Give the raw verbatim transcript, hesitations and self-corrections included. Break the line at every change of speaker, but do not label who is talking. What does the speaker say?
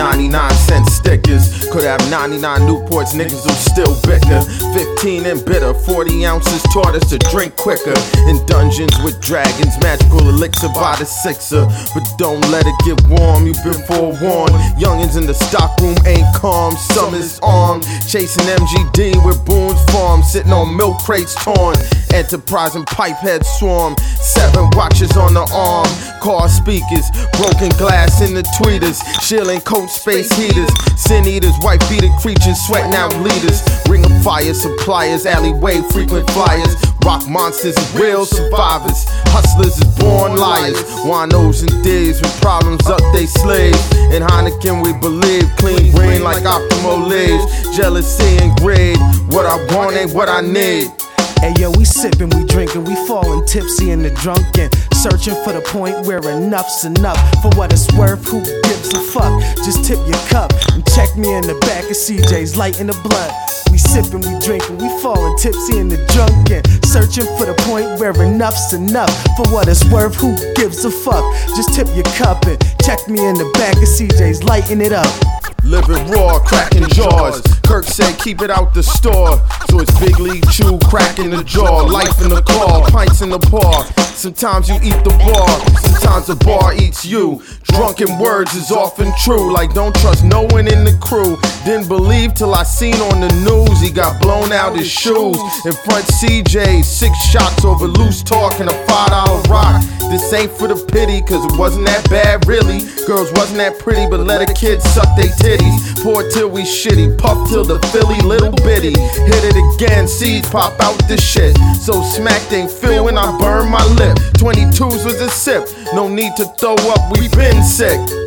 ninety-nine cent stickers. Could have ninety-nine Newports, niggas who still bicker. Fifteen and bitter, forty ounces taught us to drink quicker. In dungeons with dragons, magical elixir by the sixer. But don't let it get warm, you've been forewarned. Youngins in the stockroom ain't calm, summer's armed. Chasing M G D with Boone's Farm, sitting on milk crates torn. Enterprising pipehead swarm, seven watches on the arm. Car speakers, broken glass in the tweeters. Shielding coat space heaters. Sin eaters, white beater creatures, sweating out leaders. Ring of fire suppliers, alleyway frequent flyers. Rock monsters is real survivors. Hustlers is born liars. Winos and D's with problems up they slaves. In Heineken we believe, clean green like optimal leaves. Jealousy and greed, what I want ain't what I need.
Hey yo, we sippin', we drinkin', we fallin' tipsy in the drunken. Searching for the point where enough's enough. For what it's worth, who gives a fuck? Just tip your cup and check me in the back of C J's, lightin' the blunt. We sippin', we drinkin', we fallin' tipsy in the drunken. Searching for the point where enough's enough. For what it's worth, who gives a fuck? Just tip your cup and check me in the back of C J's, lightin' it up.
Living raw, cracking jaws. Kirk said keep it out the store. So it's Big League Chew, crack in the jaw. Life in the claw, pints in the bar. Sometimes you eat the bar, sometimes the bar eats you. Drunken words is often true, like don't trust no one in the crew. Didn't believe till I seen on the news he got blown out his shoes. In front C J, six shots over loose talk and a five dollar rock. This ain't for the pity, cause it wasn't that bad really. Girls wasn't that pretty, but let a kid suck they titties. Pour till we shitty, puff till the Philly little bitty. Hit it again, seeds pop out the shit. So smacked ain't feel when I burn my lip. twenty-twos was a sip, no need to throw up, we been sick.